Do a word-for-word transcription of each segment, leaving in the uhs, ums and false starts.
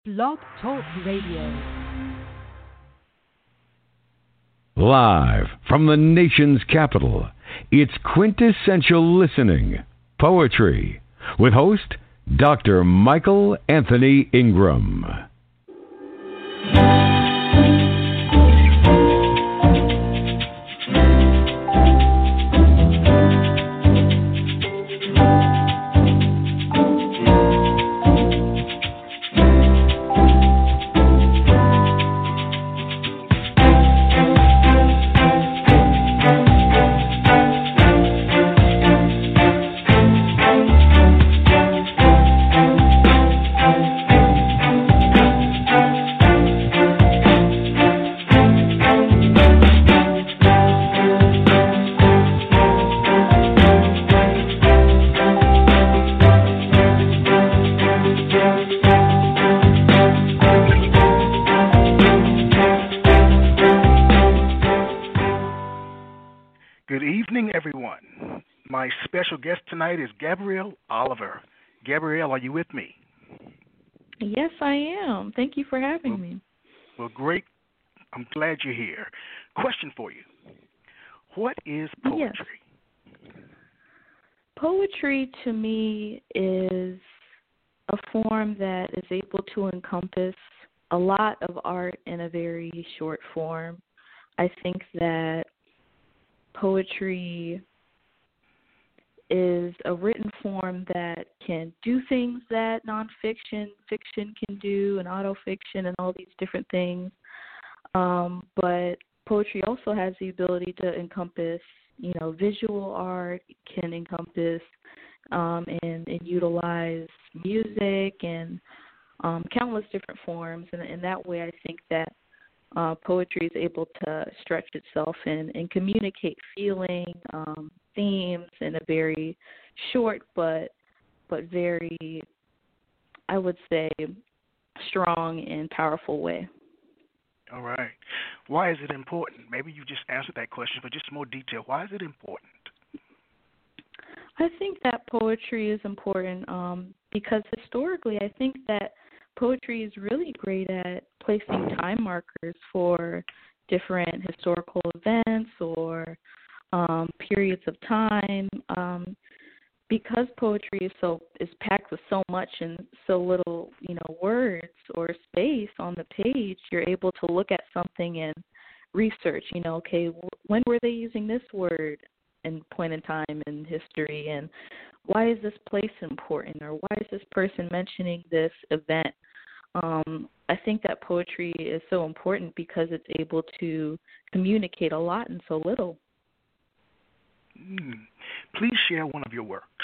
Blog Talk Radio. Live from the nation's capital, it's quintessential listening, poetry, with host Doctor Michael Anthony Ingram. Special guest tonight is Gabrielle Oliver. Gabrielle, are you with me? Yes, I am. Thank you for having well, me. Well, great. I'm glad you're here. Question for you. What is poetry? Yes. Poetry to me is a form that is able to encompass a lot of art in a very short form. I think that poetry is a written form that can do things that nonfiction, fiction can do, and autofiction and all these different things. Um, but poetry also has the ability to encompass, you know, visual art, can encompass um, and, and utilize music and um, countless different forms. And in that way, I think that uh, poetry is able to stretch itself and, and communicate feeling, um, themes in a very short but but very, I would say, strong and powerful way. All right. Why is it important? Maybe you just answered that question, but just more detail. Why is it important? I think that poetry is important um, because historically I think that poetry is really great at placing time markers for different historical events or Um, periods of time, um, because poetry is so is packed with so much and so little, you know, words or space on the page. You're able to look at something and research. You know, okay, w- when were they using this word and point in time in history, and why is this place important, or why is this person mentioning this event? Um, I think that poetry is so important because it's able to communicate a lot in so little. Hmm. Please share one of your works.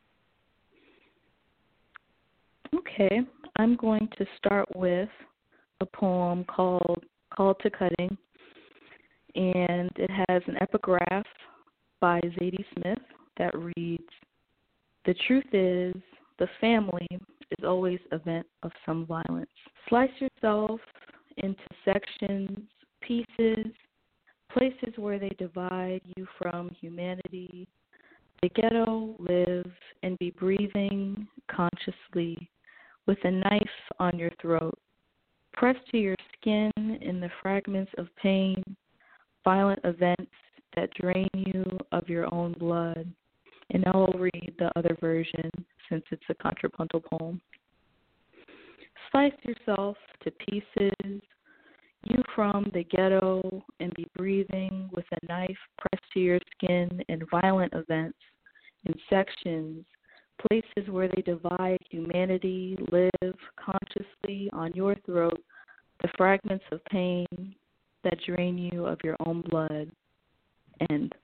Okay, I'm going to start with a poem called Call to Cutting, and it has an epigraph by Zadie Smith that reads, "The truth is, the family is always a vent of some violence. Slice yourself into sections, pieces, places where they divide you from humanity. The ghetto, live and be breathing consciously with a knife on your throat. Press to your skin in the fragments of pain, violent events that drain you of your own blood." And now I'll read the other version since it's a contrapuntal poem. Slice yourself to pieces, you from the ghetto, and be breathing with a knife pressed to your skin in violent events, in sections, places where they divide humanity, live consciously on your throat, the fragments of pain that drain you of your own blood. End.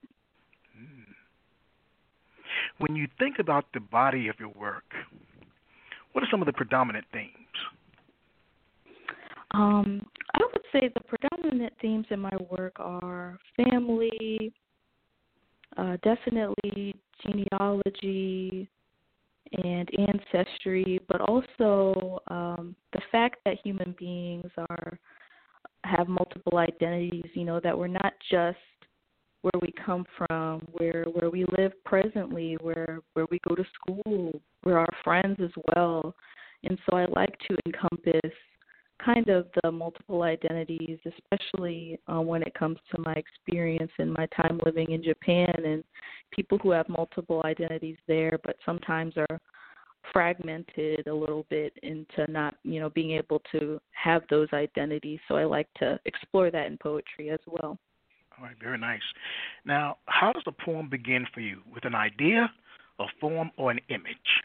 When you think about the body of your work, what are some of the predominant themes? Um, I would say the predominant themes in my work are family, uh, definitely genealogy and ancestry, but also um, the fact that human beings are have multiple identities. You know, that we're not just where we come from, where where we live presently, where where we go to school, we're our friends as well. And so I like to encompass kind of the multiple identities, especially uh, when it comes to my experience and my time living in Japan and people who have multiple identities there, but sometimes are fragmented a little bit into not, you know, being able to have those identities. So I like to explore that in poetry as well. All right, very nice. Now, how does a poem begin for you? With an idea, a form, or an image?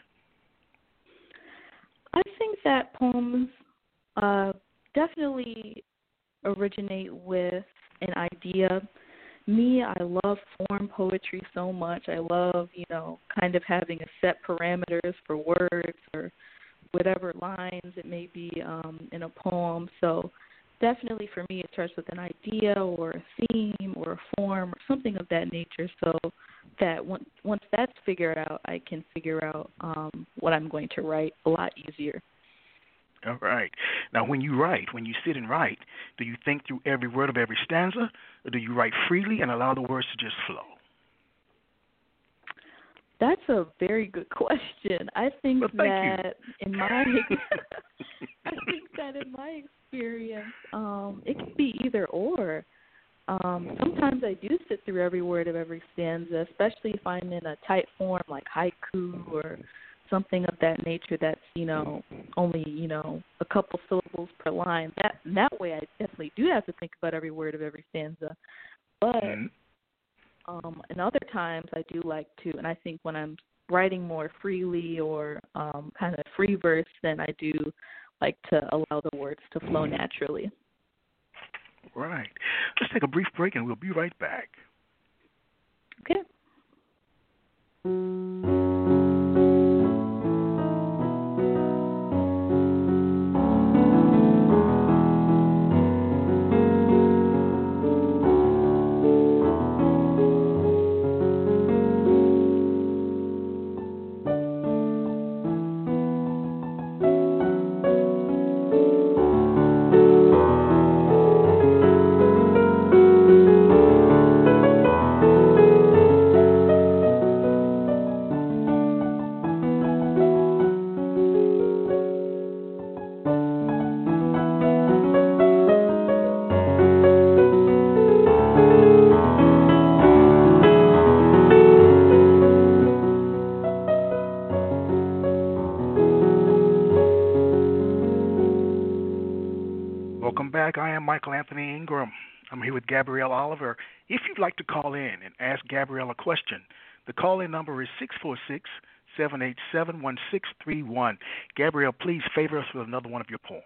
I think that poems uh, definitely originate with an idea. Me, I love form poetry so much. I love, you know, kind of having a set parameters for words or whatever lines it may be um, in a poem. So definitely for me it starts with an idea or a theme or a form or something of that nature, so that once, once that's figured out, I can figure out um, what I'm going to write a lot easier. All right. Now, when you write, when you sit and write, do you think through every word of every stanza, or do you write freely and allow the words to just flow? That's a very good question. I think well, thank that you. in my I think that in my experience, um, it can be either or. Um, sometimes I do sit through every word of every stanza, especially if I'm in a tight form like haiku or something of that nature that's, you know, only, you know, a couple syllables per line. That that way I definitely do have to think about every word of every stanza. But mm-hmm. um, in other times I do like to, and I think when I'm writing more freely or um, kind of free verse, then I do like to allow the words to flow naturally. Right. Let's take a brief break and we'll be right back. Okay. Welcome back. I am Michael Anthony Ingram. I'm here with Gabrielle Oliver. If you'd like to call in and ask Gabrielle a question, the call-in number is six four six, seven eight seven, one six three one. Gabrielle, please favor us with another one of your poems.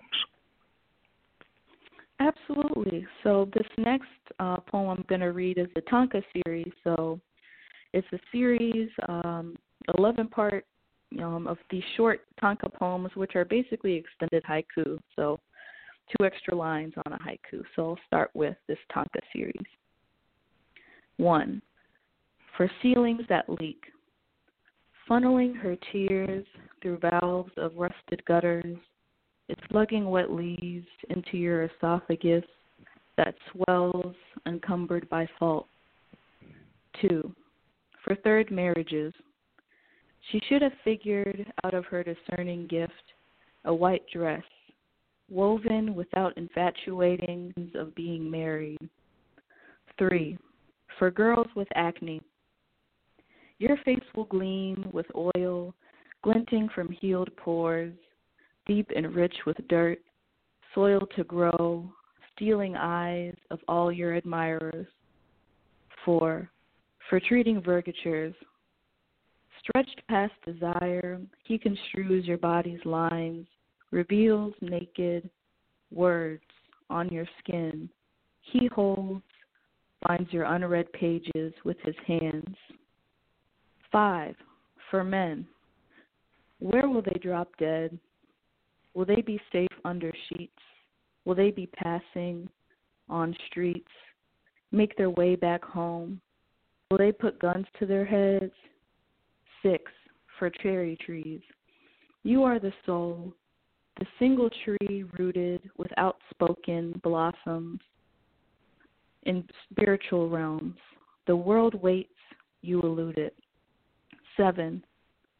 Absolutely. So this next uh, poem I'm going to read is the Tanka series. So it's a series, um, eleven-part um, of these short Tanka poems, which are basically extended haiku. So two extra lines on a haiku. So I'll start with this Tanka series. One, for ceilings that leak, funneling her tears through valves of rusted gutters, it's lugging wet leaves into your esophagus that swells encumbered by fault. Two, for third marriages, she should have figured out of her discerning gift a white dress, woven without infatuating of being married. Three, for girls with acne, your face will gleam with oil, glinting from healed pores, deep and rich with dirt, soil to grow, stealing eyes of all your admirers. Four, for treating vergatures, stretched past desire, he construes your body's lines, reveals naked words on your skin. He holds, finds your unread pages with his hands. Five, for men, where will they drop dead? Will they be safe under sheets? Will they be passing on streets, make their way back home? Will they put guns to their heads? Six, for cherry trees, you are the soul, the single tree rooted with outspoken blossoms in spiritual realms. The world waits, you elude it. Seven,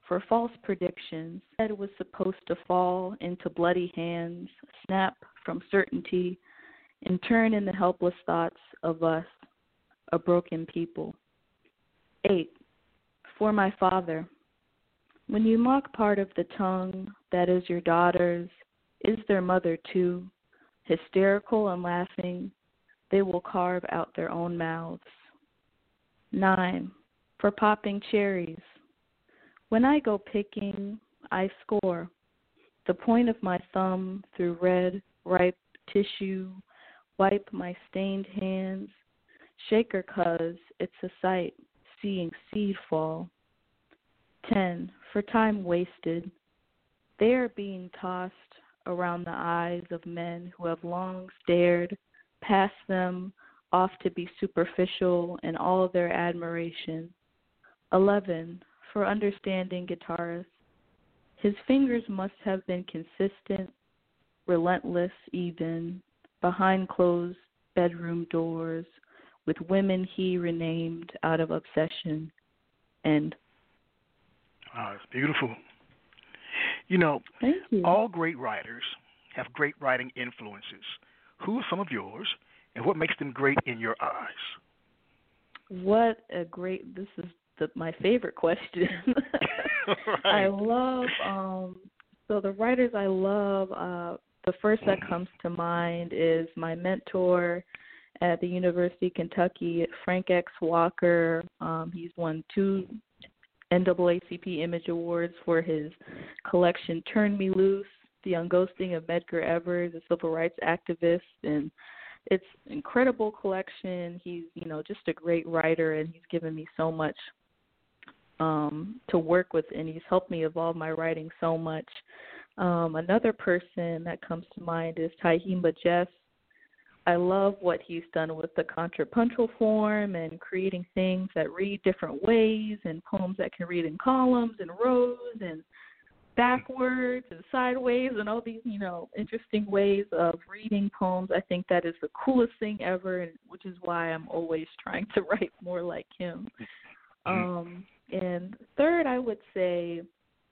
for false predictions. It was supposed to fall into bloody hands, snap from certainty, and turn into helpless thoughts of us, a broken people. Eight, for my father. When you mock part of the tongue that is your daughter's, is their mother too, hysterical and laughing, they will carve out their own mouths. Nine, for popping cherries. When I go picking, I score. The point of my thumb through red, ripe tissue, wipe my stained hands, shake her 'cause it's a sight, seeing seed fall. Ten, for time wasted. They are being tossed around the eyes of men who have long stared past them off to be superficial in all their admiration. Eleven, for understanding guitarist. His fingers must have been consistent, relentless even, behind closed bedroom doors, with women he renamed out of obsession. End. Oh, it's beautiful. You know, Thank you. all great writers have great writing influences. Who are some of yours, and what makes them great in your eyes? What a great, this is the, my favorite question. Right. I love, um, so the writers I love, uh, the first that comes to mind is my mentor at the University of Kentucky, Frank X. Walker. Um, he's won two N double A C P Image Awards for his collection Turn Me Loose, The Unghosting of Medgar Evers, a civil rights activist, and it's an incredible collection. He's, you know, just a great writer, and he's given me so much um, to work with, and he's helped me evolve my writing so much. Um, another person that comes to mind is Tahima Jess. I love what he's done with the contrapuntal form and creating things that read different ways and poems that can read in columns and rows and backwards and sideways and all these, you know, interesting ways of reading poems. I think that is the coolest thing ever, and which is why I'm always trying to write more like him. Um, and third, I would say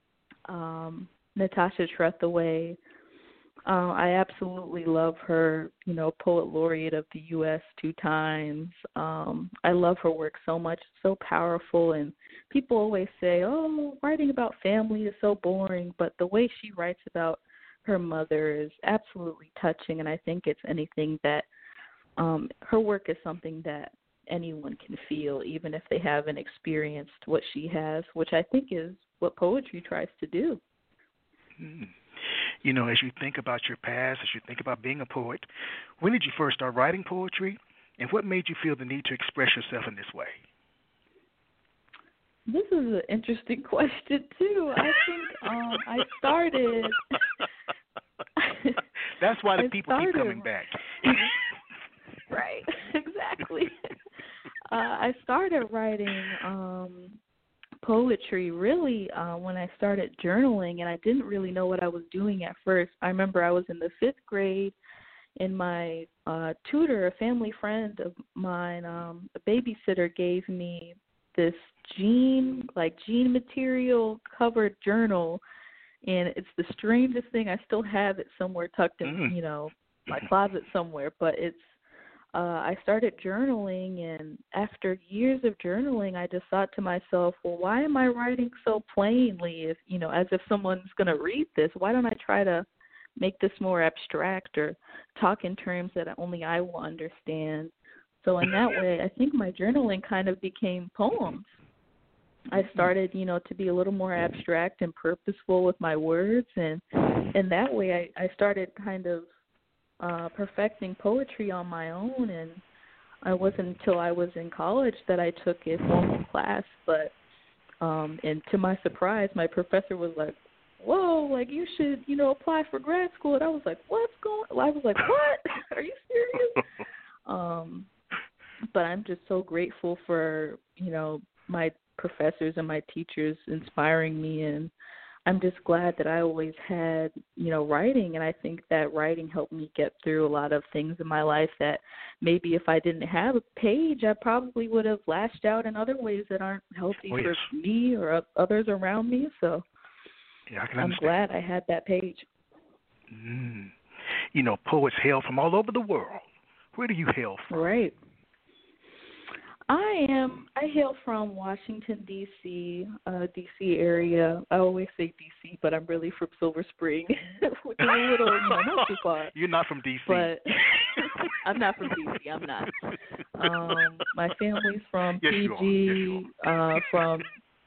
um, Natasha Trethewey. Uh, I absolutely love her, you know, Poet Laureate of the U S two times. Um, I love her work so much, so powerful, and people always say, oh, writing about family is so boring, but the way she writes about her mother is absolutely touching, and I think it's anything that um, her work is something that anyone can feel, even if they haven't experienced what she has, which I think is what poetry tries to do. Mm. You know, as you think about your past, as you think about being a poet, when did you first start writing poetry, and what made you feel the need to express yourself in this way? This is an interesting question, too. I think um, I started... That's why the I people started, keep coming back. Right, exactly. uh, I started writing... Um, poetry really uh, when I started journaling, and I didn't really know what I was doing at first. I remember I was in the fifth grade, and my uh, tutor, a family friend of mine, um, a babysitter, gave me this jean, like jean material covered journal, and it's the strangest thing. I still have it somewhere tucked in, mm. you know, my closet somewhere, but it's Uh, I started journaling, and after years of journaling, I just thought to myself, well, why am I writing so plainly, if you know, as if someone's going to read this? Why don't I try to make this more abstract or talk in terms that only I will understand? So in that way, I think my journaling kind of became poems. I started, you know, to be a little more abstract and purposeful with my words, and in that way, I, I started kind of Uh, perfecting poetry on my own, and it wasn't until I was in college that I took a formal class, but um, and to my surprise, my professor was like, whoa, like you should, you know, apply for grad school, and I was like, what's going on? I was like, what? Are you serious? um, but I'm just so grateful for, you know, my professors and my teachers inspiring me, and I'm just glad that I always had, you know, writing, and I think that writing helped me get through a lot of things in my life that maybe if I didn't have a page, I probably would have lashed out in other ways that aren't healthy oh, yes. for me or others around me. So yeah, I can I'm understand. glad I had that page. Mm. You know, poets hail from all over the world. Where do you hail from? Right. I am. I hail from Washington, D C, uh, D C area. I always say D C, but I'm really from Silver Spring, which is a little, you know, not too far. You're not from D C. But I'm not from D C. I'm not. Um, my family's from yes, P you are. G, yes, you are. uh, from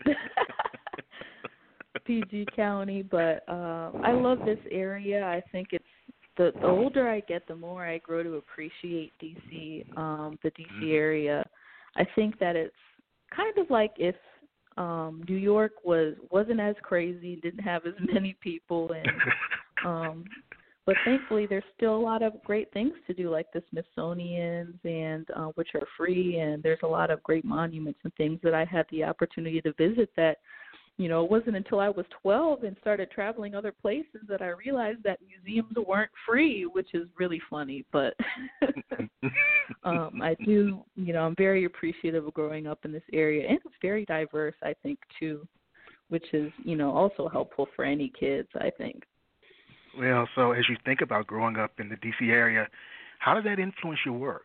P G County, but uh, I love this area. I think it's the, the older I get, the more I grow to appreciate D C, um, the D C mm-hmm. area. I think that it's kind of like if um, New York was wasn't as crazy, didn't have as many people, and um, but thankfully there's still a lot of great things to do, like the Smithsonian's, and uh, which are free, and there's a lot of great monuments and things that I had the opportunity to visit that. You know, it wasn't until I was twelve and started traveling other places that I realized that museums weren't free, which is really funny. But um, I do, you know, I'm very appreciative of growing up in this area. And it's very diverse, I think, too, which is, you know, also helpful for any kids, I think. Well, so as you think about growing up in the D C area, how does that influence your work?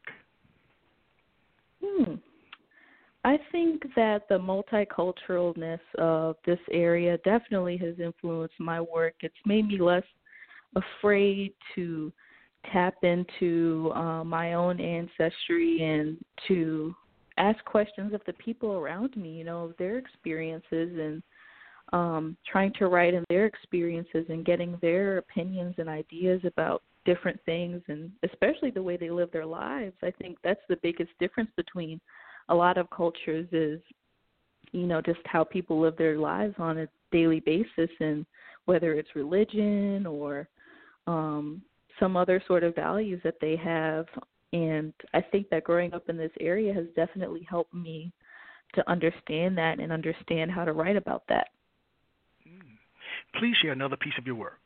Hmm. I think that the multiculturalness of this area definitely has influenced my work. It's made me less afraid to tap into uh, my own ancestry and to ask questions of the people around me, you know, of their experiences, and um, trying to write in their experiences and getting their opinions and ideas about different things, and especially the way they live their lives. I think that's the biggest difference between a lot of cultures is, you know, just how people live their lives on a daily basis, and whether it's religion or um, some other sort of values that they have. And I think that growing up in this area has definitely helped me to understand that and understand how to write about that. Please share another piece of your work.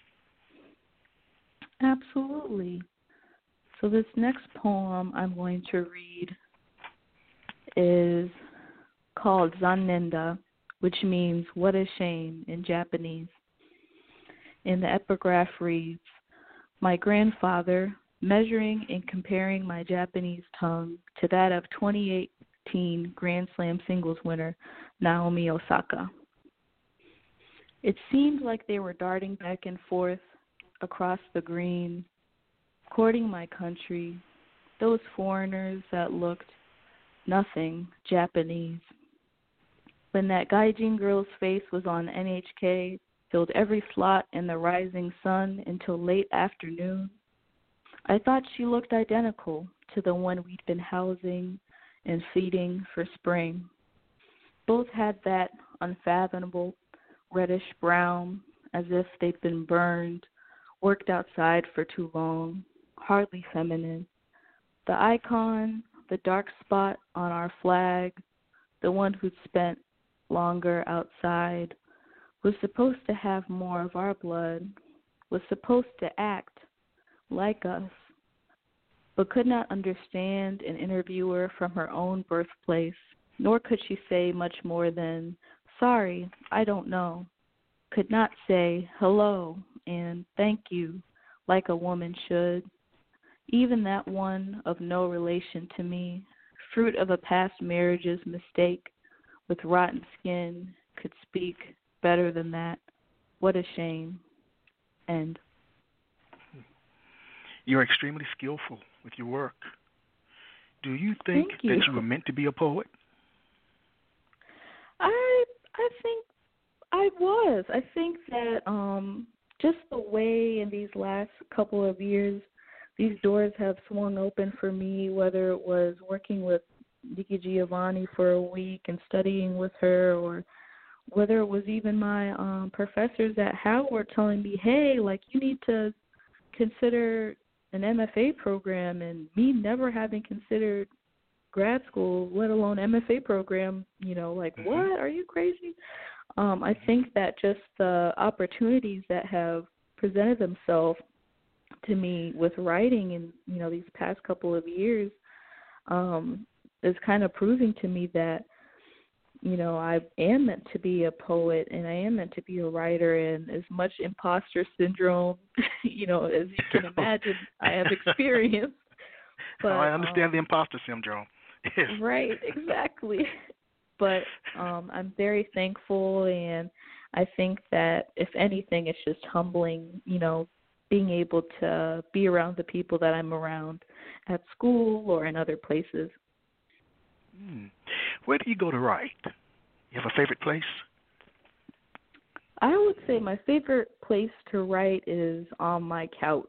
Absolutely. So this next poem I'm going to read is called Zanenda, which means what a shame in Japanese. And the epigraph reads, my grandfather, measuring and comparing my Japanese tongue to that of twenty eighteen Grand Slam singles winner Naomi Osaka. It seemed like they were darting back and forth across the green, courting my country, those foreigners that looked nothing Japanese. When that gaijin girl's face was on N H K, filled every slot in the rising sun until late afternoon, I thought she looked identical to the one we'd been housing and feeding for spring. Both had that unfathomable reddish brown, as if they'd been burned, worked outside for too long, hardly feminine. The icon, the dark spot on our flag, the one who'd spent longer outside, was supposed to have more of our blood, was supposed to act like us, but could not understand an interviewer from her own birthplace, nor could she say much more than, sorry, I don't know, could not say hello and thank you like a woman should. Even that one of no relation to me, fruit of a past marriage's mistake, with rotten skin, could speak better than that. What a shame. End. You're extremely skillful with your work. Do you think Thank you. that you were meant to be a poet? I I think I was. I think that um, just the way in these last couple of years these doors have swung open for me, whether it was working with Nikki Giovanni for a week and studying with her, or whether it was even my um, professors at Howard telling me, hey, like, you need to consider an M F A program, and me never having considered grad school, let alone M F A program, you know, like, mm-hmm. What? Are you crazy? Um, I think that just the opportunities that have presented themselves to me with writing in, you know, these past couple of years um, is kind of proving to me that, you know, I am meant to be a poet and I am meant to be a writer, and as much imposter syndrome, you know, as you can imagine, I have experienced. But, I understand um, the imposter syndrome. Yes. Right, exactly. But um, I'm very thankful, and I think that if anything, it's just humbling, you know, being able to be around the people that I'm around at school or in other places. Hmm. Where do you go to write? You have a favorite place? I would say my favorite place to write is on my couch.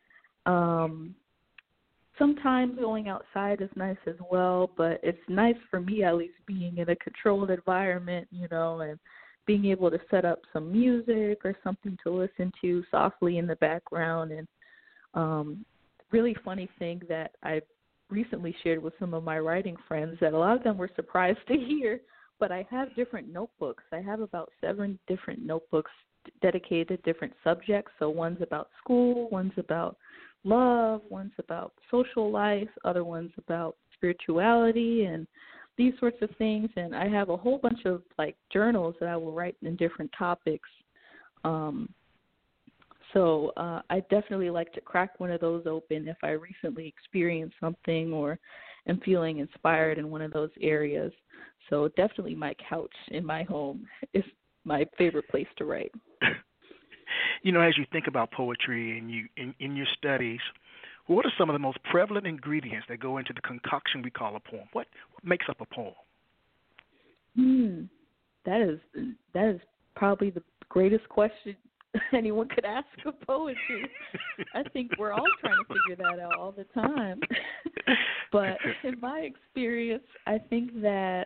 Um, sometimes going outside is nice as well, but it's nice for me at least being in a controlled environment, you know, and being able to set up some music or something to listen to softly in the background. And um, really funny thing that I recently shared with some of my writing friends that a lot of them were surprised to hear, but I have different notebooks. I have about seven different notebooks dedicated to different subjects. So one's about school, one's about love, one's about social life, other one's about spirituality and these sorts of things. And I have a whole bunch of like journals that I will write in different topics. Um, so uh, I definitely like to crack one of those open if I recently experienced something or am feeling inspired in one of those areas. So definitely my couch in my home is my favorite place to write. You know, as you think about poetry and you in, in your studies, what are some of the most prevalent ingredients that go into the concoction we call a poem? What, what makes up a poem? Hmm, that is that is probably the greatest question anyone could ask of poetry. I think we're all trying to figure that out all the time. But in my experience, I think that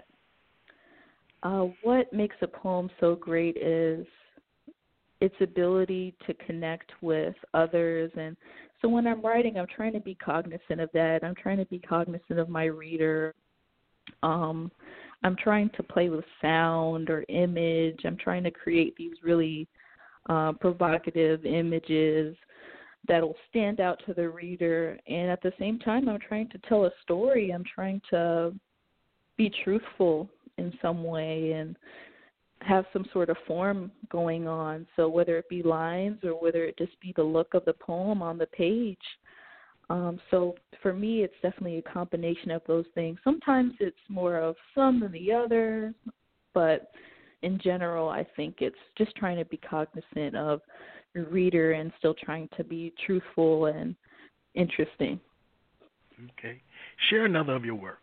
uh, what makes a poem so great is its ability to connect with others. And so when I'm writing, I'm trying to be cognizant of that. I'm trying to be cognizant of my reader. Um, I'm trying to play with sound or image. I'm trying to create these really uh, provocative images that'll stand out to the reader. And at the same time, I'm trying to tell a story. I'm trying to be truthful in some way and have some sort of form going on. So whether it be lines or whether it just be the look of the poem on the page. Um, so for me, it's definitely a combination of those things. Sometimes it's more of some than the other, but in general, I think it's just trying to be cognizant of your reader and still trying to be truthful and interesting. Okay. Share another of your works.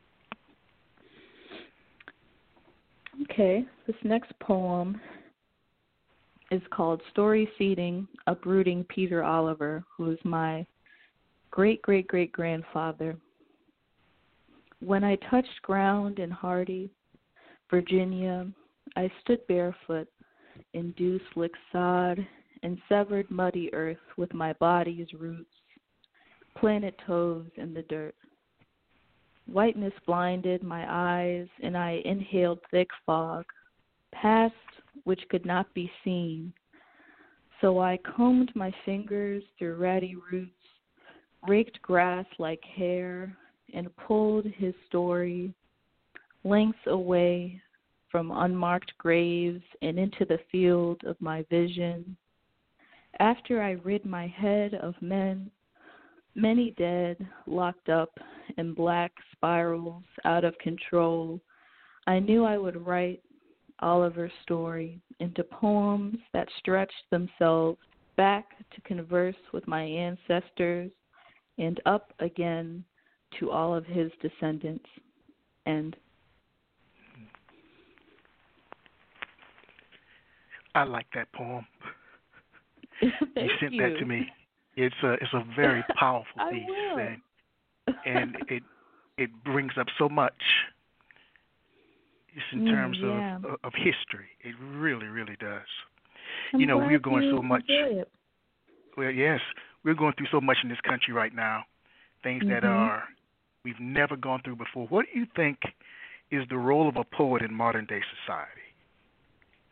Okay. This next poem is called Story Seeding, Uprooting Peter Oliver, who is my great-great-great-grandfather. When I touched ground in Hardy, Virginia, I stood barefoot in dew-slick sod and severed muddy earth with my body's roots, planted toes in the dirt. Whiteness blinded my eyes, and I inhaled thick fog, past which could not be seen. So I combed my fingers through ratty roots, raked grass like hair, and pulled his story lengths away from unmarked graves and into the field of my vision. After I rid my head of men, many dead, locked up in black spirals out of control, I knew I would write Oliver's story into poems that stretched themselves back to converse with my ancestors and up again to all of his descendants. End. I like that poem. Thank you sent you. that to me. It's a it's a very powerful I piece, will. and and it it brings up so much. Just in Mm, terms yeah. of of history, it really really does. I'm you know, glad we're going you so much. enjoy it. Well, yes, we're going through so much in this country right now. Things Mm-hmm. that are we've never gone through before. What do you think is the role of a poet in modern day society?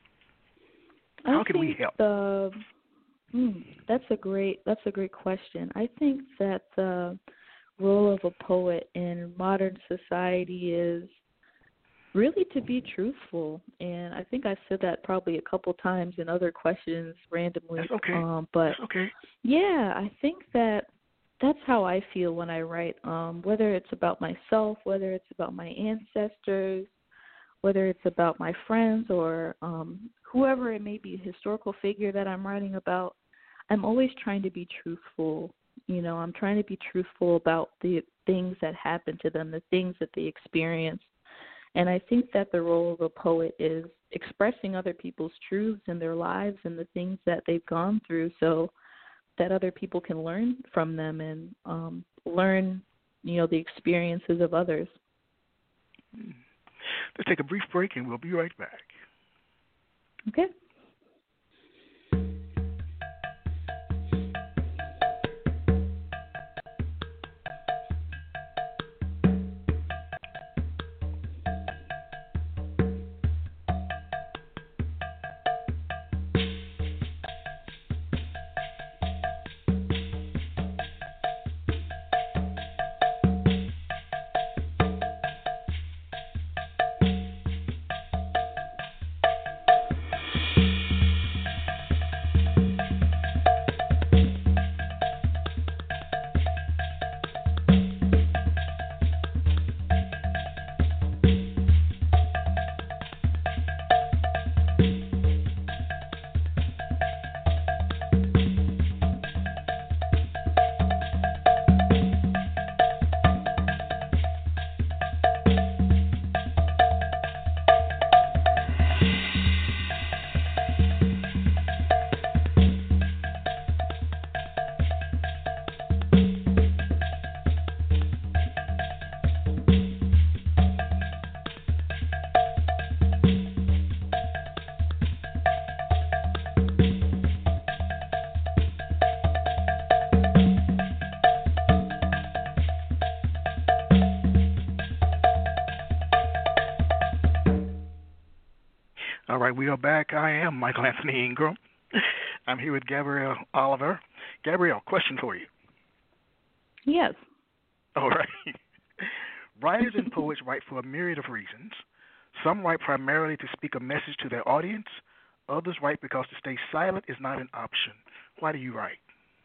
I How can we think help? the mm, that's a great that's a great question. I think that the role of a poet in modern society is really to be truthful, and I think I said that probably a couple times in other questions randomly. That's okay. Um, but That's okay. yeah, I think that that's how I feel when I write. Um, whether it's about myself, whether it's about my ancestors, whether it's about my friends or um, whoever it may be, a historical figure that I'm writing about, I'm always trying to be truthful. You know, I'm trying to be truthful about the things that happen to them, the things that they experience. And I think that the role of a poet is expressing other people's truths in their lives and the things that they've gone through so that other people can learn from them and um, learn, you know, the experiences of others. Let's take a brief break and we'll be right back. Okay. All right, we are back. I am Michael Anthony Ingram. I'm here with Gabrielle Oliver. Gabrielle, question for you. Yes. All right. Writers and poets write for a myriad of reasons. Some write primarily to speak a message to their audience. Others write because to stay silent is not an option. Why do you write?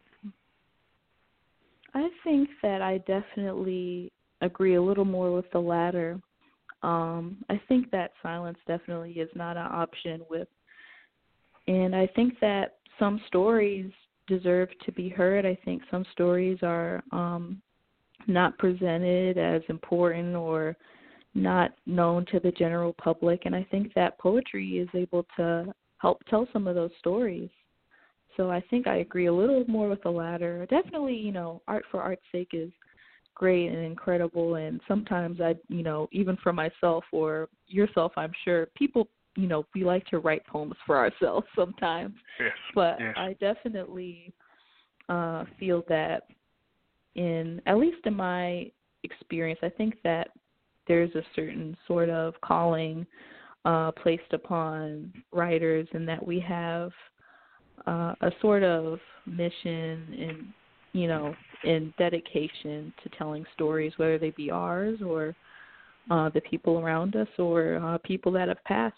I think that I definitely agree a little more with the latter. Um, I think that silence definitely is not an option with, and I think that some stories deserve to be heard. I think some stories are um, not presented as important or not known to the general public, and I think that poetry is able to help tell some of those stories. So I think I agree a little more with the latter. Definitely, you know, art for art's sake is great and incredible, and sometimes I, you know, even for myself or yourself, I'm sure people, you know, we like to write poems for ourselves sometimes. Yes. But yes. I definitely uh, feel that in, at least in my experience, I think that there's a certain sort of calling uh, placed upon writers, and that we have uh, a sort of mission and, you know, in dedication to telling stories, whether they be ours or uh, the people around us or uh, people that have passed.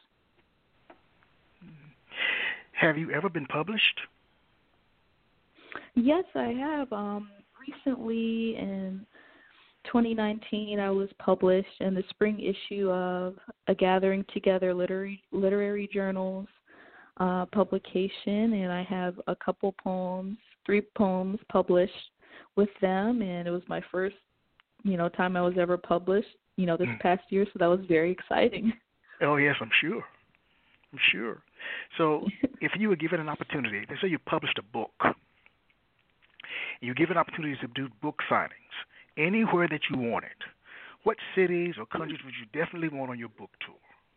Have you ever been published? Yes, I have. Um, recently in twenty nineteen, I was published in the spring issue of A Gathering Together Literary, Literary Journals uh, publication, and I have a couple poems, three poems published with them, and it was my first, you know, time I was ever published, you know, this Mm. past year, so that was very exciting. Oh, yes, I'm sure. I'm sure. So if you were given an opportunity, let's say you published a book, you given opportunities to do book signings anywhere that you wanted, what cities or countries would you definitely want on your book tour?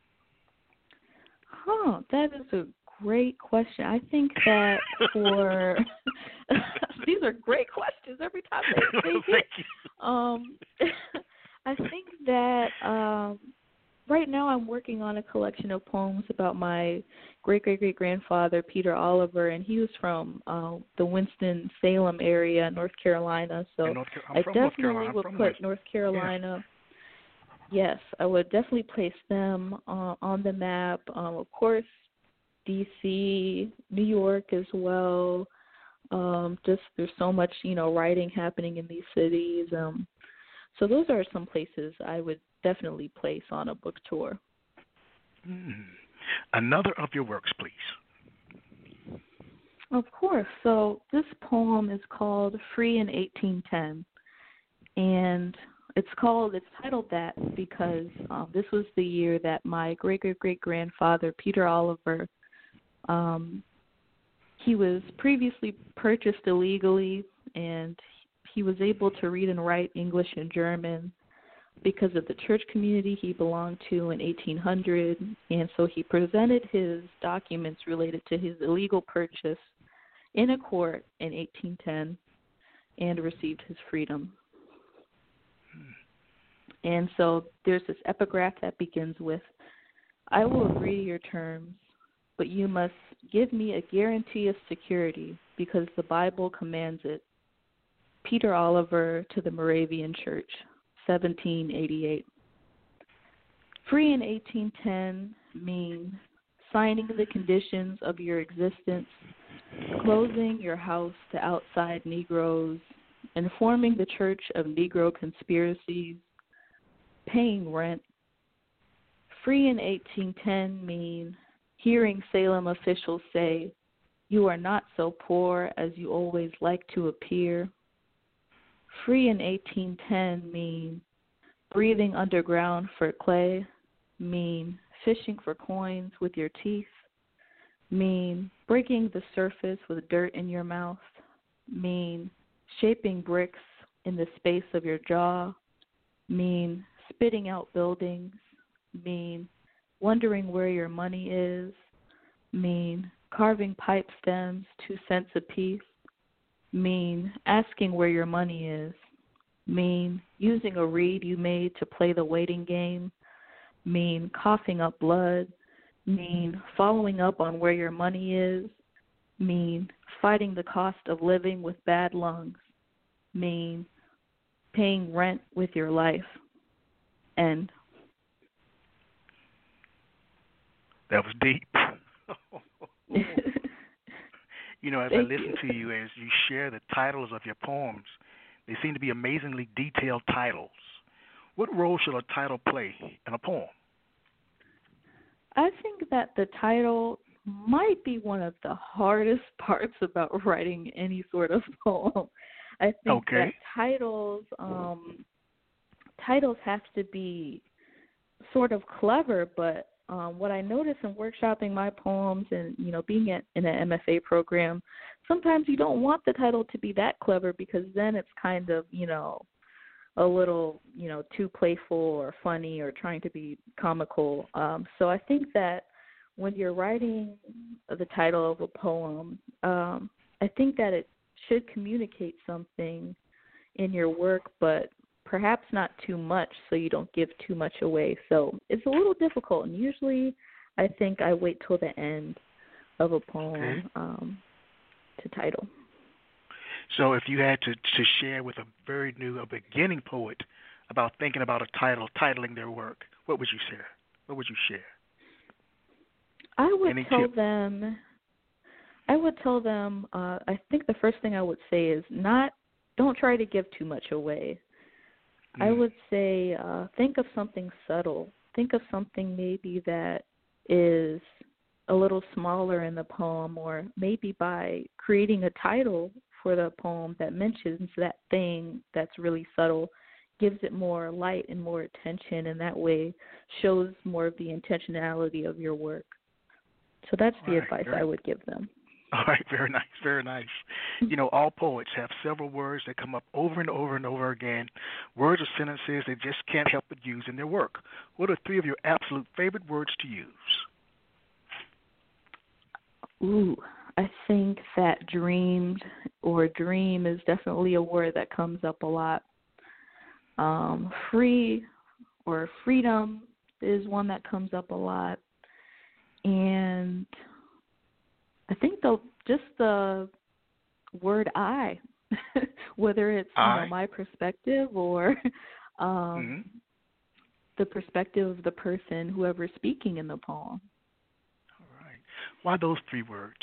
Huh, that is a great question. I think that for these are great questions every time they, they hit. Thank you. Um, I think that um, right now I'm working on a collection of poems about my great-great-great-grandfather, Peter Oliver, and he was from uh, the Winston-Salem area, North Carolina. So In North Car- I'm I from North definitely Carolina. I'm would from put Winston. North Carolina. Yes. yes, I would definitely place them uh, on the map. Um, of course, D C, New York as well. Um, just there's so much, you know, writing happening in these cities. Um, so those are some places I would definitely place on a book tour. Mm. Another of your works, please. Of course. So this poem is called Free in eighteen ten. And it's called, it's titled that because um, this was the year that my great-great-great-grandfather, Peter Oliver, um, he was previously purchased illegally, and he was able to read and write English and German because of the church community he belonged to in eighteen hundred, and so he presented his documents related to his illegal purchase in a court in eighteen ten and received his freedom. And so there's this epigraph that begins with, I will agree to your terms, but you must give me a guarantee of security because the Bible commands it. Peter Oliver to the Moravian Church, seventeen eighty-eight. Free in eighteen ten means signing the conditions of your existence, closing your house to outside Negroes, informing the Church of Negro conspiracies, paying rent. Free in eighteen ten mean hearing Salem officials say, you are not so poor as you always like to appear. Free in eighteen ten mean breathing underground for clay, mean fishing for coins with your teeth, mean breaking the surface with dirt in your mouth, mean shaping bricks in the space of your jaw, mean spitting out buildings, mean wondering where your money is, mean carving pipe stems two cents apiece, mean asking where your money is, mean using a reed you made to play the waiting game, mean coughing up blood, mean following up on where your money is, mean fighting the cost of living with bad lungs, mean paying rent with your life. End. That was deep. You know, as I Thank listen you. to you, as you share the titles of your poems, they seem to be amazingly detailed titles. What role should a title play in a poem? I think that the title might be one of the hardest parts about writing any sort of poem. I think Okay. that titles um, titles have to be sort of clever, but um, what I notice in workshopping my poems and, you know, being at, in an M F A program, sometimes you don't want the title to be that clever because then it's kind of, you know, a little, you know, too playful or funny or trying to be comical. Um, so I think that when you're writing the title of a poem, um, I think that it should communicate something in your work, but perhaps not too much so you don't give too much away. So it's a little difficult, and usually I think I wait till the end of a poem Okay. um, to title. So if you had to, to share with a very new, a beginning poet about thinking about a title, titling their work, what would you share? What would you share? I would Any tell tip? them, I would tell them, uh, I think the first thing I would say is not, don't try to give too much away. Mm. I would say uh, think of something subtle. Think of something maybe that is a little smaller in the poem, or maybe by creating a title for the poem that mentions that thing that's really subtle, gives it more light and more attention, and that way shows more of the intentionality of your work. So that's the Right, advice very, I would give them. All right, very nice, very nice. You know, all poets have several words that come up over and over and over again, words or sentences they just can't help but use in their work. What are three of your absolute favorite words to use? Ooh, I think that dreamed or dream is definitely a word that comes up a lot. Um, free or freedom is one that comes up a lot. And I think the just the word I, whether it's you know I. my perspective or Mm-hmm. um, the perspective of the person, whoever's speaking in the poem. All right. Why those three words?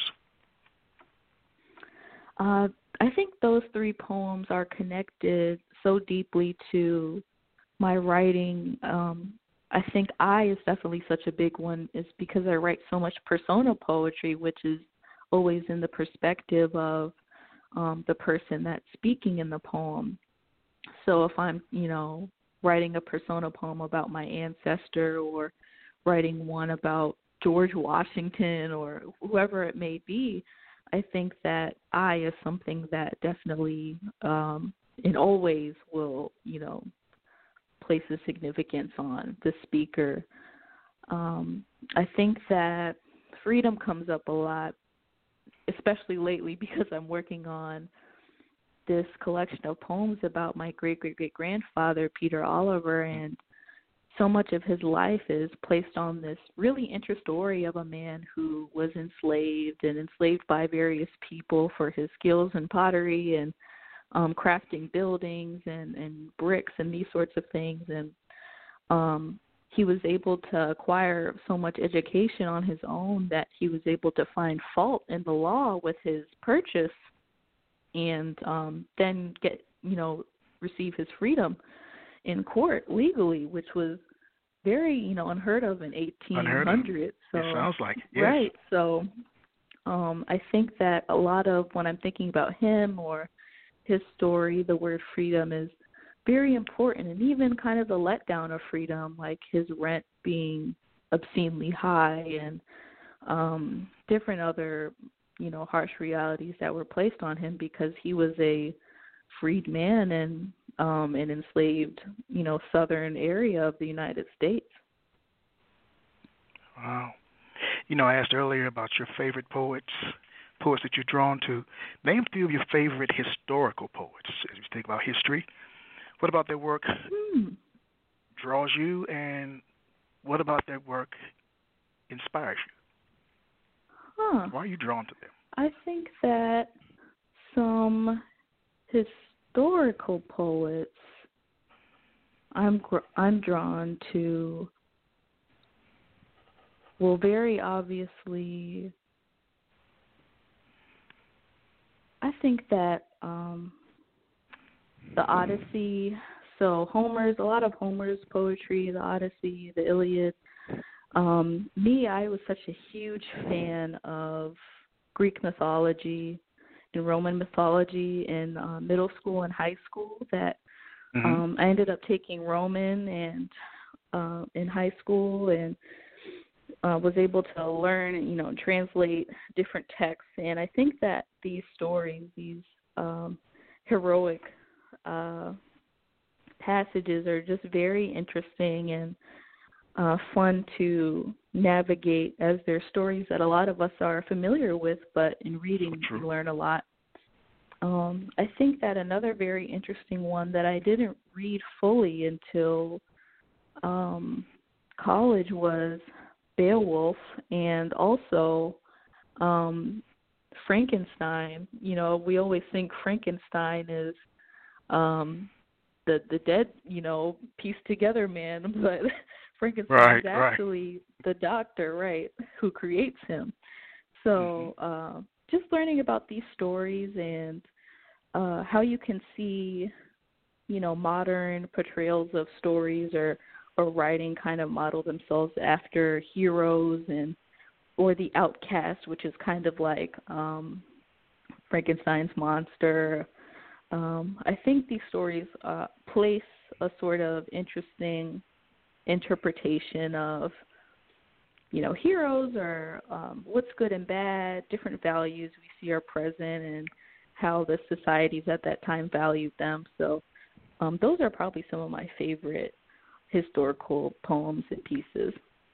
Uh, I think those three poems are connected so deeply to my writing. Um, I think I is definitely such a big one, is because I write so much persona poetry, which is always in the perspective of um, the person that's speaking in the poem. So if I'm, you know, writing a persona poem about my ancestor, or writing one about George Washington or whoever it may be, I think that I is something that definitely um, and always will, you know, place a significance on the speaker. Um, I think that freedom comes up a lot, especially lately, because I'm working on this collection of poems about my great-great-great-grandfather, Peter Oliver, and so much of his life is placed on this really interesting story of a man who was enslaved and enslaved by various people for his skills in pottery and um, crafting buildings and, and bricks and these sorts of things. And um, he was able to acquire so much education on his own that he was able to find fault in the law with his purchase, and um, then get, you know, receive his freedom in court legally, which was very, you know, unheard of in eighteen hundreds. So, it sounds like it, yes. Right. So um, I think that a lot of when I'm thinking about him or his story, the word freedom is very important, and even kind of the letdown of freedom, like his rent being obscenely high and um, different other, you know, harsh realities that were placed on him because he was a freed man in um, an enslaved, you know, southern area of the United States. Wow. You know, I asked earlier about your favorite poets, poets that you're drawn to. Name a few of your favorite historical poets as you think about history. What about their work Hmm. draws you, and what about their work inspires you? Huh. Why are you drawn to them? I think that some historical poets I'm gr- I'm drawn to, well, very obviously, I think that um, the Odyssey, so Homer's, a lot of Homer's poetry, the Odyssey, the Iliad. Um, me, I was such a huge fan of Greek mythology and Roman mythology in uh, middle school and high school that Mm-hmm. um, I ended up taking Roman and uh, in high school, and uh, was able to learn, you know, translate different texts. And I think that these stories, these um, heroic uh, passages are just very interesting and uh, fun to navigate, as they're stories that a lot of us are familiar with, but in reading So you learn a lot. Um, I think that another very interesting one that I didn't read fully until um, college was Beowulf, and also um, Frankenstein. You know, we always think Frankenstein is um, the the dead, you know, pieced together man, but Frankenstein Right, is actually right. the doctor, right, who creates him. So Mm-hmm. uh, just learning about these stories and uh, how you can see, you know, modern portrayals of stories or, or writing kind of model themselves after heroes and or the outcast, which is kind of like um, Frankenstein's monster. Um, I think these stories uh, place a sort of interesting interpretation of, you know, heroes or um, what's good and bad, different values we see are present, and how the societies at that time valued them. So um, those are probably some of my favorite historical poems and pieces.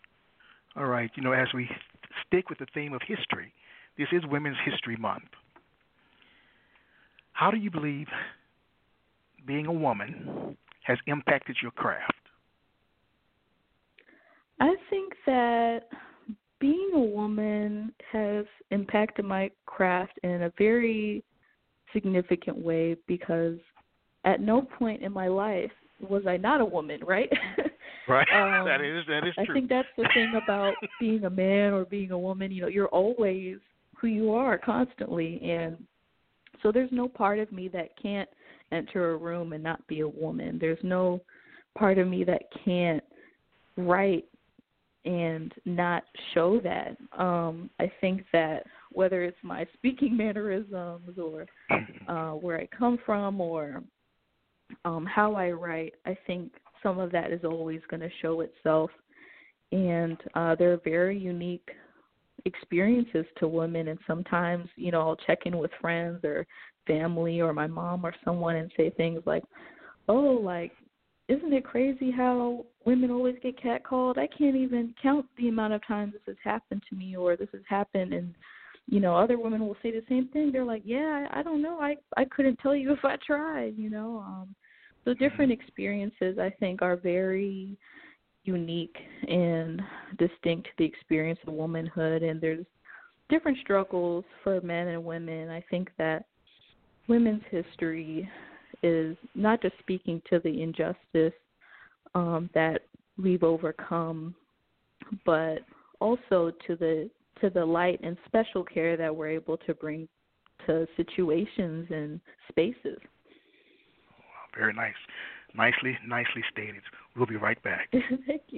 All right. You know, as we stick with the theme of history, this is Women's History Month. How do you believe being a woman has impacted your craft? I think that being a woman has impacted my craft in a very significant way because at no point in my life was I not a woman, right? Right. um, that is that is I true. think that's the thing about being a man or being a woman. You know, you're always who you are constantly, and so there's no part of me that can't enter a room and not be a woman. There's no part of me that can't write and not show that. Um, I think that whether it's my speaking mannerisms or uh, where I come from or um, how I write, I think some of that is always going to show itself. And uh, they're very unique experiences to women. And sometimes, you know, I'll check in with friends or family or my mom or someone and say things like, oh, like, isn't it crazy how women always get catcalled? I can't even count the amount of times this has happened to me or this has happened. And, you know, other women will say the same thing. They're like, yeah, I, I don't know. I, I couldn't tell you if I tried, you know. Um, so different experiences, I think, are very unique and distinct to the experience of womanhood. And there's different struggles for men and women. I think that women's history is not just speaking to the injustice um, that we've overcome, but also to the to the light and special care that we're able to bring to situations and spaces. Very nice. Nicely, nicely stated. We'll be right back. Thank you.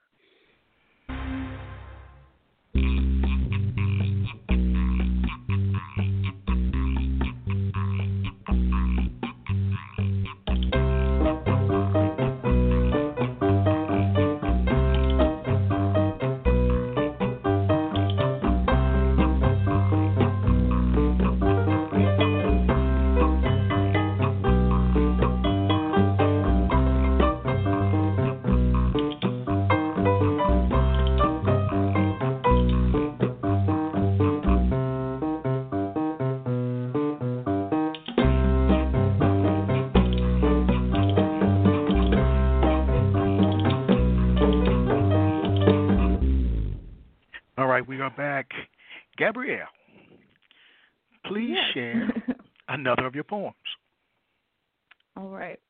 We are back. Gabrielle, please yes. share another of your poems. All right.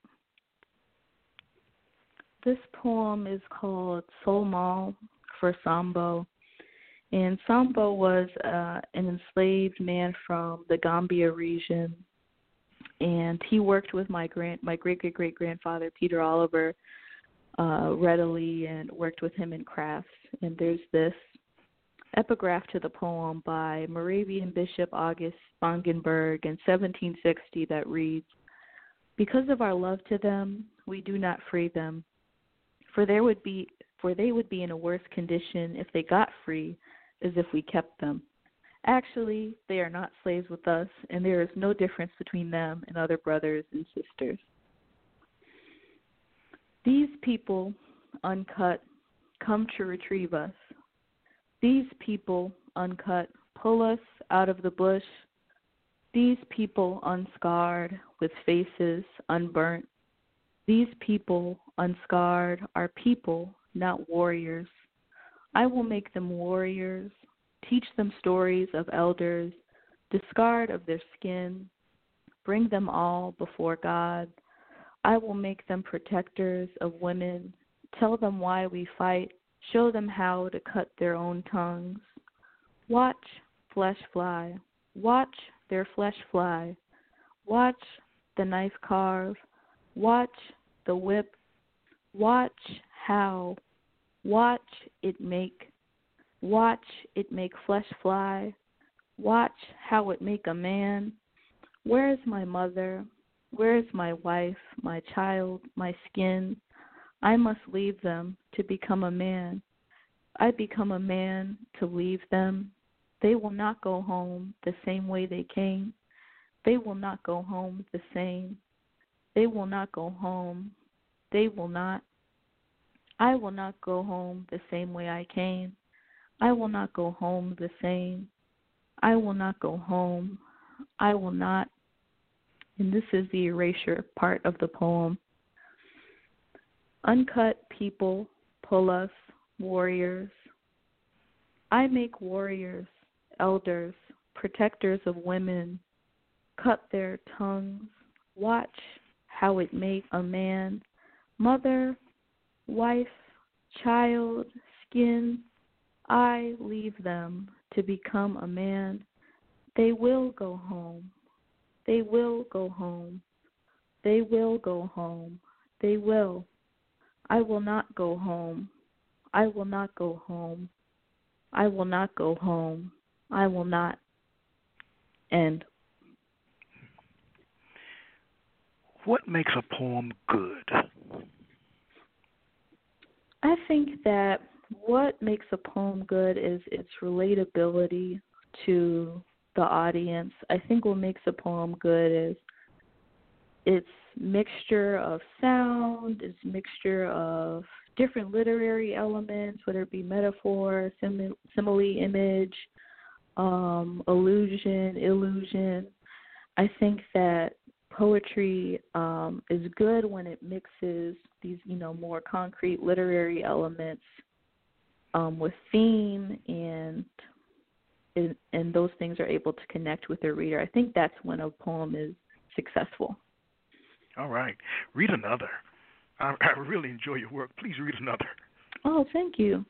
This poem is called Solmal for Sambo. And Sambo was uh, an enslaved man from the Gambia region. And he worked with my grand, my great-great-great-grandfather, Peter Oliver, uh, readily and worked with him in crafts. And there's this epigraph to the poem by Moravian Bishop August Spangenberg in seventeen sixty that reads, "Because of our love to them, we do not free them, for there would be for they would be in a worse condition if they got free as if we kept them. Actually, they are not slaves with us, and there is no difference between them and other brothers and sisters. These people, uncut, come to retrieve us. These people, uncut, pull us out of the bush. These people, unscarred, with faces unburnt. These people, unscarred, are people, not warriors. I will make them warriors, teach them stories of elders, discard of their skin, bring them all before God. I will make them protectors of women, tell them why we fight, show them how to cut their own tongues. Watch flesh fly, watch their flesh fly, watch the knife carve, watch the whip, watch how, watch it make, watch it make flesh fly, watch how it make a man. Where is my mother? Where is my wife, my child, my skin? I must leave them to become a man. I become a man to leave them. They will not go home the same way they came. They will not go home the same. They will not go home. They will not. I will not go home the same way I came. I will not go home the same. I will not go home. I will not. And this is the erasure part of the poem. Uncut people pull us, warriors. I make warriors, elders, protectors of women, cut their tongues, watch how it make a man, mother, wife, child, skin. I leave them to become a man. They will go home. They will go home. They will go home. They will. I will not go home. I will not go home. I will not go home. I will not. End. What makes a poem good? I think that what makes a poem good is its relatability to the audience. I think what makes a poem good is its mixture of sound, its mixture of different literary elements, whether it be metaphor, sim- simile, image, um, illusion, illusion. I think that poetry um, is good when it mixes these, you know, more concrete literary elements um, with theme, and, and and those things are able to connect with the reader. I think that's when a poem is successful. All right. Read another. I, I really enjoy your work. Please read another. Oh, thank you.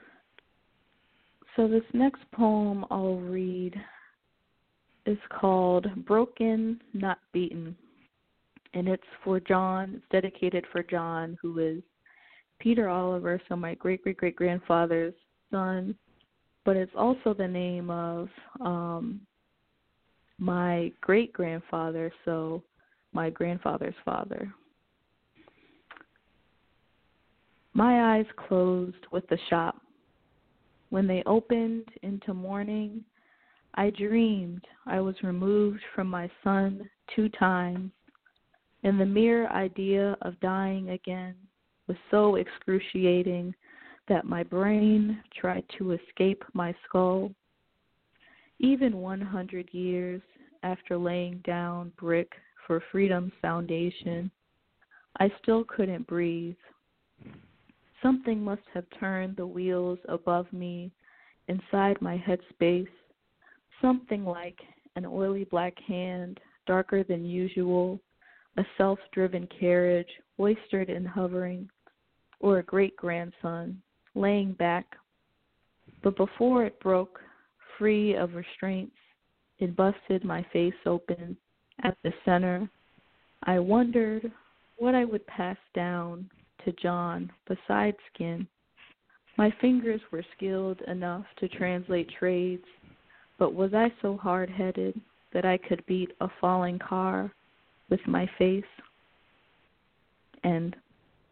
So this next poem I'll read is called Broken, Not Beaten. And it's for John. It's dedicated for John, who is Peter Oliver, so my great-great-great-grandfather's son. But it's also the name of um, my great-grandfather, so my grandfather's father. My eyes closed with the shop. When they opened into morning, I dreamed I was removed from my son two times, and the mere idea of dying again was so excruciating that my brain tried to escape my skull. Even one hundred years after laying down brick for freedom's foundation, I still couldn't breathe. Something must have turned the wheels above me inside my headspace, something like an oily black hand, darker than usual, a self-driven carriage, oystered and hovering, or a great-grandson, laying back. But before it broke, free of restraints, it busted my face open at the center. I wondered what I would pass down to John besides skin. My fingers were skilled enough to translate trades, but was I so hard-headed that I could beat a falling car with my face? End.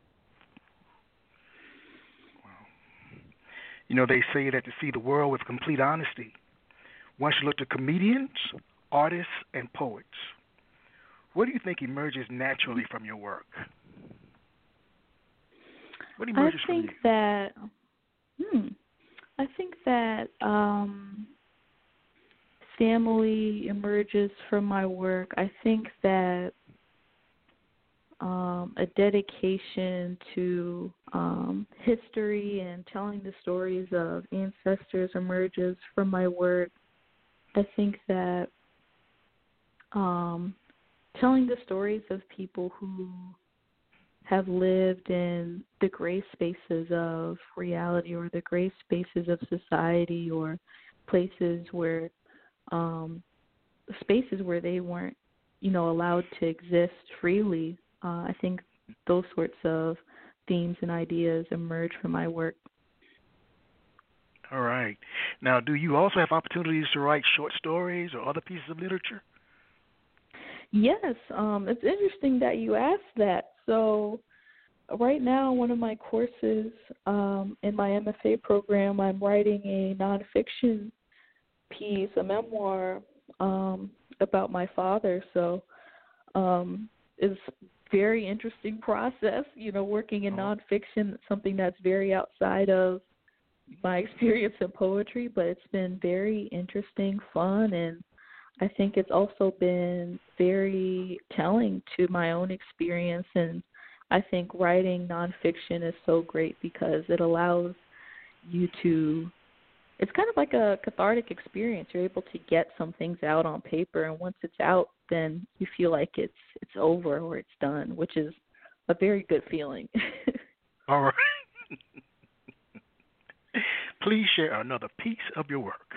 Wow. You know, they say that to see the world with complete honesty, one should look to comedians, artists, and poets. What do you think emerges naturally from your work? What emerges I from you? think that, hmm, I think that um, family emerges from my work. I think that um, a dedication to um, history and telling the stories of ancestors emerges from my work. I think that um, telling the stories of people who have lived in the gray spaces of reality or the gray spaces of society, or places where um, spaces where they weren't, you know, allowed to exist freely. Uh, I think those sorts of themes and ideas emerge from my work. All right. Now, do you also have opportunities to write short stories or other pieces of literature? Yes, um, it's interesting that you asked that. So right now, one of my courses um, in my M F A program, I'm writing a nonfiction piece, a memoir um, about my father. So um, it's a very interesting process, you know, working in Oh. nonfiction, something that's very outside of my experience in poetry, but it's been very interesting, fun, and I think it's also been very telling to my own experience. And I think writing nonfiction is so great because it allows you to it's kind of like a cathartic experience. You're able to get some things out on paper, and once it's out, then you feel like it's it's over or it's done, which is a very good feeling. All right. Please share another piece of your work.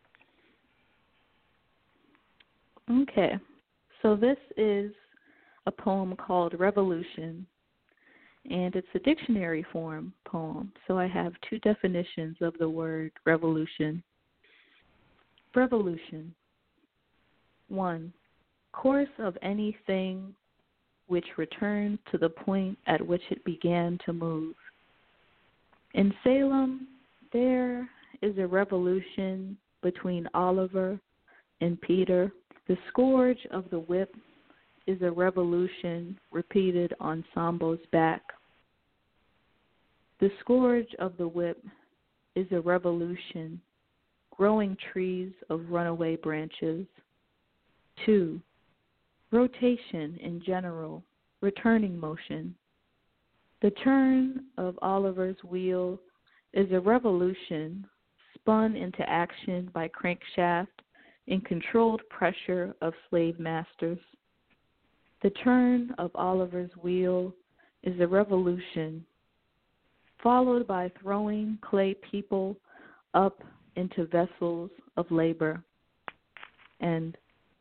Okay. So this is a poem called Revolution, and it's a dictionary form poem. So I have two definitions of the word revolution. Revolution. One, course of anything which returns to the point at which it began to move. In Salem, there is a revolution between Oliver and Peter. The scourge of the whip is a revolution repeated on Sambo's back. The scourge of the whip is a revolution, growing trees of runaway branches. Two, rotation in general, returning motion. The turn of Oliver's wheel is a revolution spun into action by crankshaft in controlled pressure of slave masters. The turn of Oliver's wheel is a revolution, followed by throwing clay people up into vessels of labor. And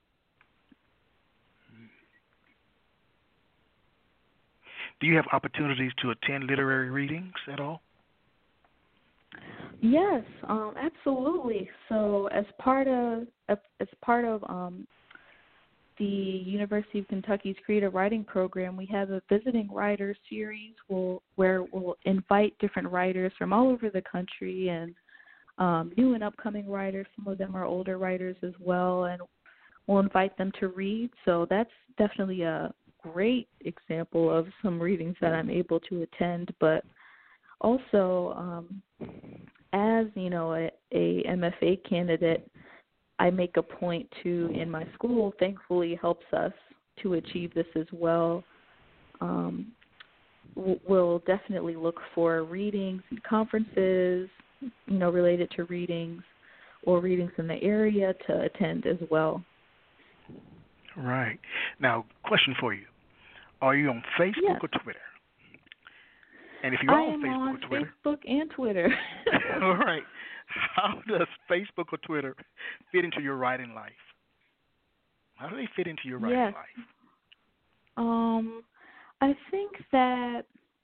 do you have opportunities to attend literary readings at all? Yes, um, absolutely. So as part of as part of um, the University of Kentucky's Creative Writing Program, we have a visiting writer series we'll, where we'll invite different writers from all over the country and um, new and upcoming writers. Some of them are older writers as well, and we'll invite them to read. So that's definitely a great example of some readings that I'm able to attend. But also, um, as you know, a, a M F A candidate, I make a point to, in my school, thankfully helps us to achieve this as well. Um, we'll definitely look for readings and conferences, you know, related to readings or readings in the area to attend as well. Right. Now, question for you. Are you on Facebook yes. or Twitter? And if you're I on am Facebook on or Twitter, Facebook and Twitter. all right. How does Facebook or Twitter fit into your writing life? How do they fit into your writing yes. life? Um, I think that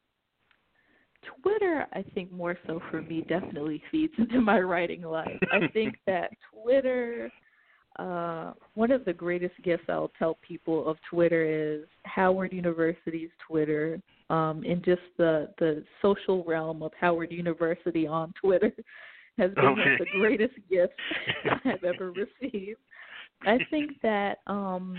Twitter, I think more so for me, definitely feeds into my writing life. I think that Twitter, uh, one of the greatest gifts I'll tell people of Twitter is Howard University's Twitter. Um, in just the, the social realm of Howard University on Twitter has been okay. one of the greatest gifts I've ever received. I think that um,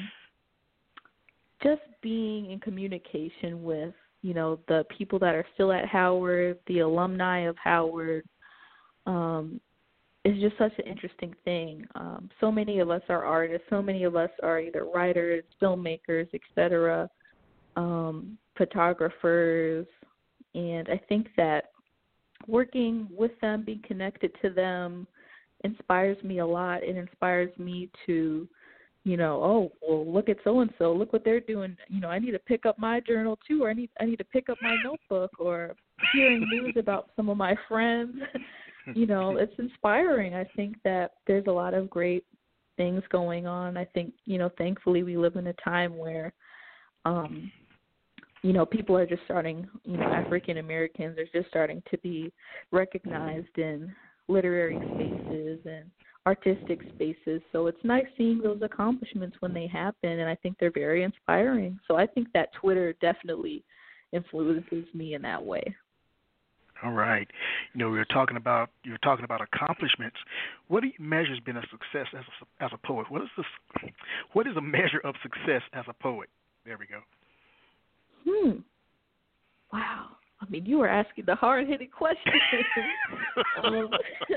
just being in communication with, you know, the people that are still at Howard, the alumni of Howard, um, is just such an interesting thing. Um, so many of us are artists. So many of us are either writers, filmmakers, et cetera, um, photographers, and I think that working with them, being connected to them, inspires me a lot. It inspires me to, you know, oh, well, look at so-and-so, look what they're doing. You know, I need to pick up my journal too, or I need, I need to pick up my notebook, or hearing news about some of my friends. You know, it's inspiring. I think that there's a lot of great things going on. I think, you know, thankfully we live in a time where, um, you know, people are just starting, you know, African Americans are just starting to be recognized in literary spaces and artistic spaces. So it's nice seeing those accomplishments when they happen, and I think they're very inspiring. So I think that Twitter definitely influences me in that way. All right. You know, we were talking about you were talking about accomplishments. What do you measure has been a success as a, as a poet? What is this? What is a measure of success as a poet? There we go. Hmm. Wow. I mean, you were asking the hard-hitting questions. um,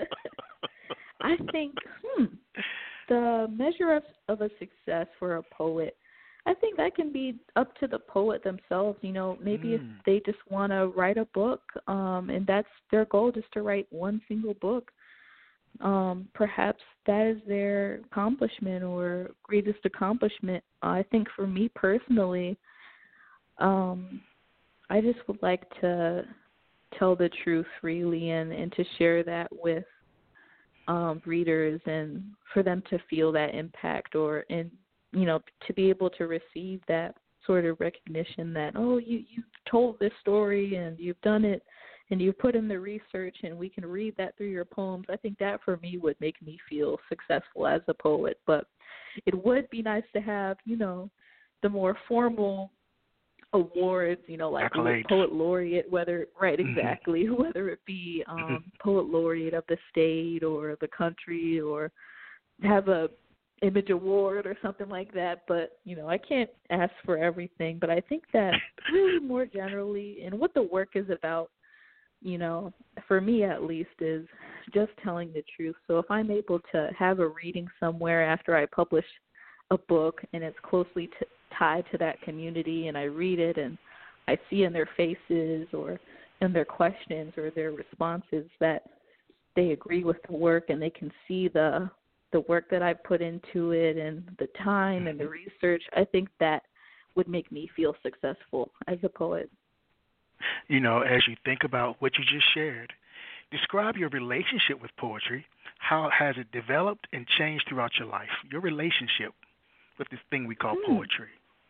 I think, hmm, the measure of, of a success for a poet, I think that can be up to the poet themselves. You know, maybe mm. if they just want to write a book, um, and that's their goal, just to write one single book, um, perhaps that is their accomplishment or greatest accomplishment. I think for me personally, um, I just would like to tell the truth freely and, and to share that with um, readers and for them to feel that impact or, and, you know, to be able to receive that sort of recognition that, oh, you, you've told this story and you've done it and you've put in the research and we can read that through your poems. I think that for me would make me feel successful as a poet. But it would be nice to have, you know, the more formal awards, you know, like Accolades. Poet Laureate, whether, right, exactly, whether it be um, Poet Laureate of the state or the country or have a Image Award or something like that. But, you know, I can't ask for everything. But I think that really more generally, and what the work is about, you know, for me at least, is just telling the truth. So if I'm able to have a reading somewhere after I publish a book and it's closely t- tied to that community and I read it and I see in their faces or in their questions or their responses that they agree with the work and they can see the the work that I put into it and the time and the research, I think that would make me feel successful as a poet. You know, as you think about what you just shared, describe your relationship with poetry. How has it developed and changed throughout your life? Your relationship with this thing we call hmm. poetry.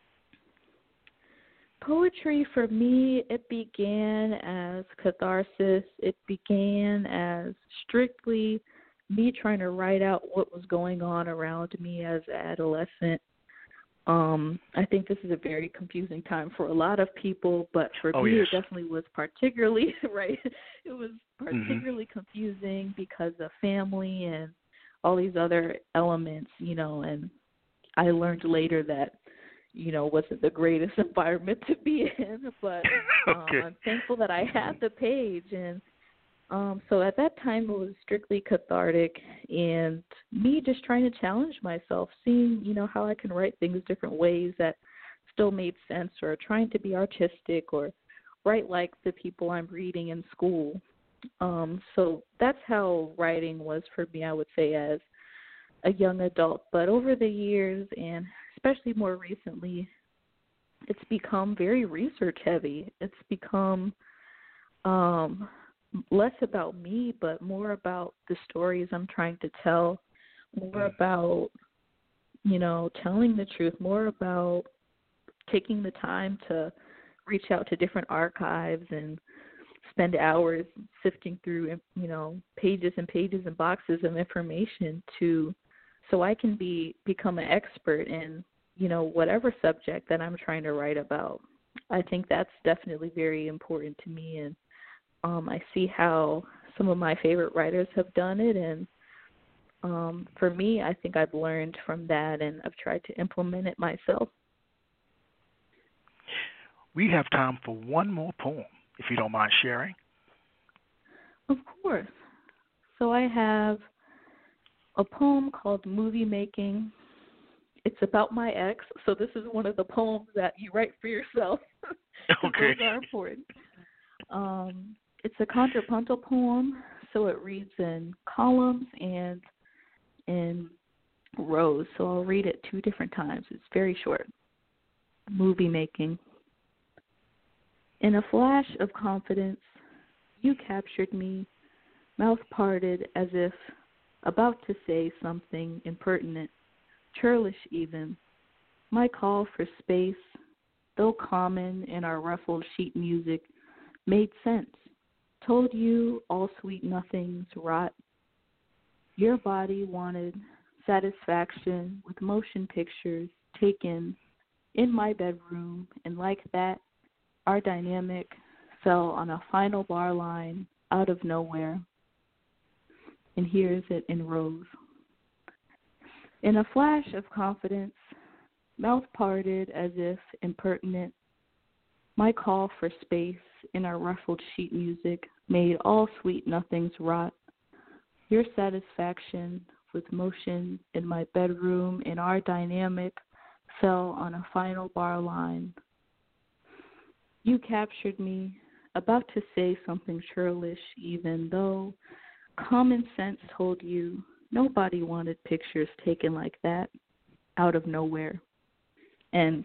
Poetry for me, it began as catharsis. It began as strictly me trying to write out what was going on around me as an adolescent. Um, I think this is a very confusing time for a lot of people, but for oh, me yes. it definitely was particularly, right, it was particularly mm-hmm. confusing because of family and all these other elements, you know, and I learned later that, you know, wasn't the greatest environment to be in, but um, okay. I'm thankful that I had the page. And um, so at that time it was strictly cathartic and me just trying to challenge myself, seeing, you know, how I can write things different ways that still made sense, or trying to be artistic or write like the people I'm reading in school. Um, so that's how writing was for me, I would say, as a young adult. But over the years, and especially more recently, it's become very research heavy. It's become um, less about me, but more about the stories I'm trying to tell, more about, you know, telling the truth, more about taking the time to reach out to different archives and spend hours sifting through, you know, pages and pages and boxes of information to, so I can be become an expert in, you know, whatever subject that I'm trying to write about. I think that's definitely very important to me, and um, I see how some of my favorite writers have done it, and um, for me, I think I've learned from that, and I've tried to implement it myself. We have time for one more poem, if you don't mind sharing. Of course. So I have a poem called Movie Making. It's about my ex, so this is one of the poems that you write for yourself. Okay. Those are important. Um, it's a contrapuntal poem, so it reads in columns and in rows, so I'll read it two different times. It's very short. Movie Making. In a flash of confidence, you captured me, mouth parted as if about to say something impertinent, churlish even. My call for space, though common in our ruffled sheet music, made sense. Told you all sweet nothings rot. Your body wanted satisfaction with motion pictures taken in my bedroom, and like that, our dynamic fell on a final bar line out of nowhere. And here's it in rows. In a flash of confidence, mouth parted as if impertinent, my call for space in our ruffled sheet music made all sweet nothings rot. Your satisfaction with motion in my bedroom and our dynamic fell on a final bar line. You captured me, about to say something churlish, even though common sense told you nobody wanted pictures taken like that out of nowhere. And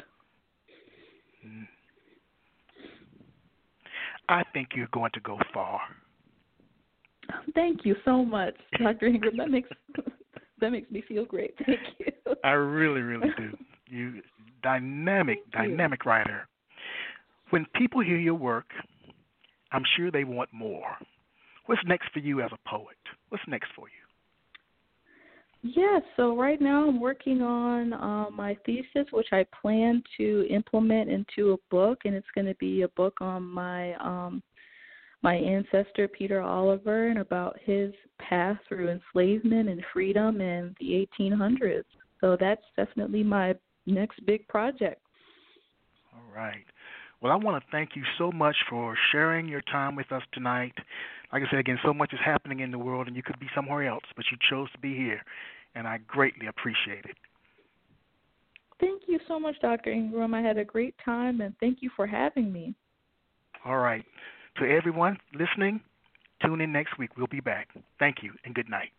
I think you're going to go far. Thank you so much, Doctor Ingram. That makes that makes me feel great. Thank you. I really, really do. You dynamic, Thank you. dynamic writer. When people hear your work, I'm sure they want more. What's next for you as a poet? What's next for you? Yeah, so right now I'm working on uh, my thesis, which I plan to implement into a book, and it's going to be a book on my um, my ancestor, Peter Oliver, and about his path through enslavement and freedom in the eighteen hundreds. So that's definitely my next big project. All right. Well, I want to thank you so much for sharing your time with us tonight. Like I said, again, so much is happening in the world, and you could be somewhere else, but you chose to be here, and I greatly appreciate it. Thank you so much, Doctor Ingram. I had a great time, and thank you for having me. All right. To everyone listening, tune in next week. We'll be back. Thank you, and good night.